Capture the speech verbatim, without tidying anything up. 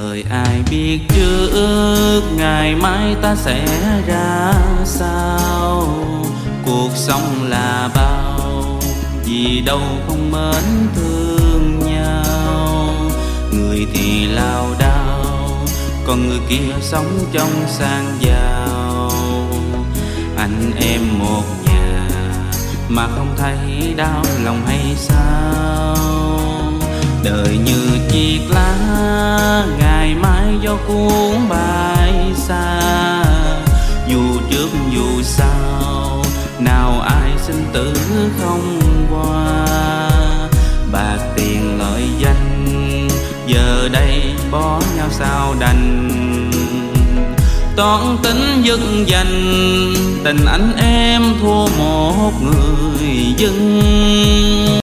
Đời ai biết trước ngày mai ta sẽ ra sao. Cuộc sống là bao, vì đâu không mến thương nhau. Người thì lao đao, còn người kia sống trong sang giàu. Anh em một nhà mà không thấy đau lòng hay sao. Đời như chiếc lá ngày mai gió cuốn bay xa. Dù trước dù sau, nào ai sinh tử không qua. Bạc tiền lợi danh, giờ đây bỏ nhau sao đành. Toan tính dứt dành, tình anh em thua một người dân.